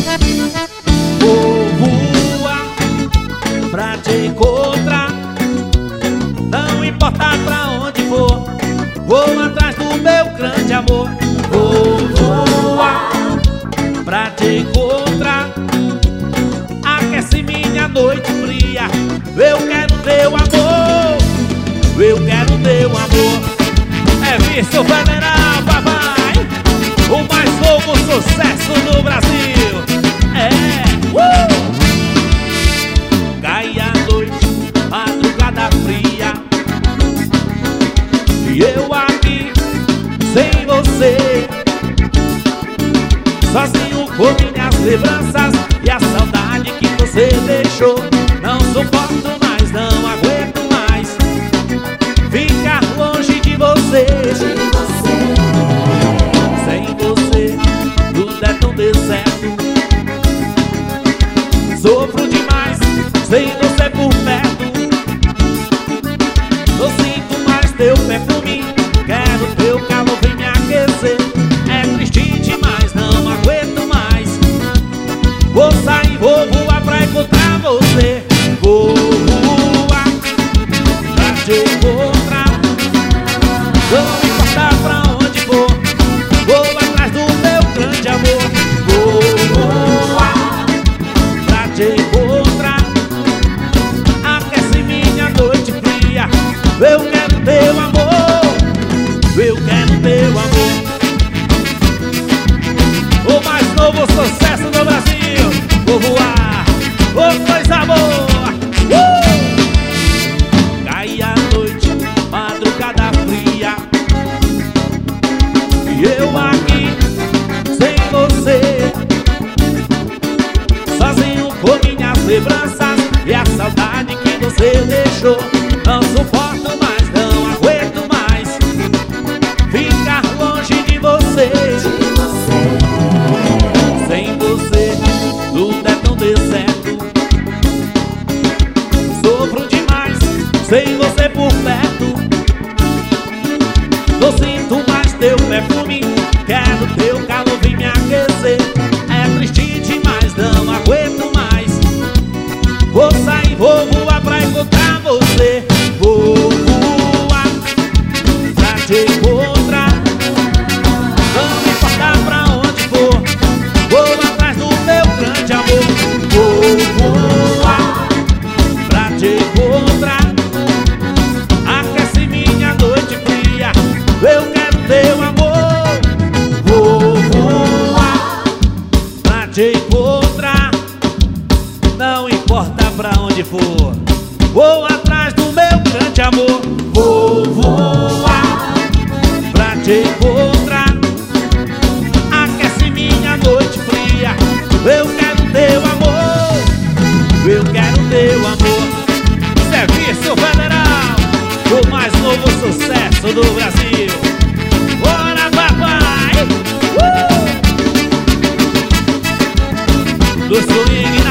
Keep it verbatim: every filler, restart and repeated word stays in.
Vou voar pra te encontrar, não importa pra onde for, vou atrás do meu grande amor. Vou voar pra te encontrar, aquece minha noite fria. Eu quero teu amor, eu quero teu amor. É Vício Federal, papai, o mais novo sucesso do Brasil. É, uh! Cai a noite, madrugada fria, e eu aqui sem você, sozinho com minhas lembranças e a saudade que você deixou. Não suporto mais, não aguento mais ficar longe de você. Sem você, tudo é tão deserto. Sofro demais sem você por perto. Não sinto mais teu perfume, quero teu calor, vem me aquecer. É triste demais, não aguento mais. Vou sair, vou voar pra encontrar você. Vou voar pra te encontrar, não importa pra onde for, vou atrás do meu grande amor. Vou voar pra te encontrar, aquece minha noite fria. Eu quero teu amor, eu quero teu amor. O mais novo sucesso do Brasil. Vou voar, oh coisa boa. uh! Cai a noite, madrugada fria, e eu aqui sem você, sozinho com minhas lembranças e a saudade que você deixou. Não suporto mais, não aguento mais ficar longe de você. Sem você, tudo é tão deserto. Sofro demais sem você por perto. Não sinto mais teu perfume, quero teu calor, vem me aquecer. É triste demais, não aguento mais. Vou sair, vou voar pra encontrar você. Vou voar pra te encontrar, não importa pra onde for, vou atrás do meu grande amor. Vou voar pra te encontrar, aquece minha noite fria. Eu quero teu amor. Vou voar pra te encontrar, não importa pra onde for, vou atrás do meu grande amor. Vou voar pra te encontrar, aquece minha noite fria. Eu quero teu amor, eu quero teu amor. Serviço Federal, o mais novo sucesso do Brasil. Bora, papai! Uh! Do swing